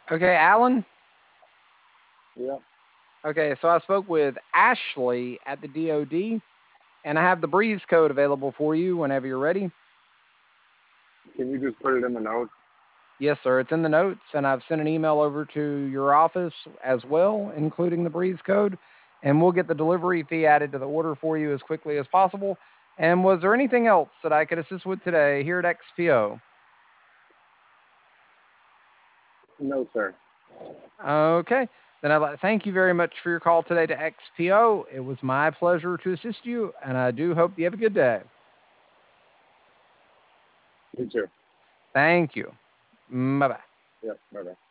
Okay, Alan. Yeah. Okay, so I spoke with Ashley at the DoD, and I have the Breeze code available for you whenever you're ready. Can you just put it in the notes? Yes, sir. It's in the notes, and I've sent an email over to your office as well, including the Breeze code, and we'll get the delivery fee added to the order for you as quickly as possible. And was there anything else that I could assist with today here at XPO? No, sir. Okay, then I'd like to thank you very much for your call today to XPO. It was my pleasure to assist you, and I do hope you have a good day. You too. Thank you. Bye bye. Yep. Bye bye.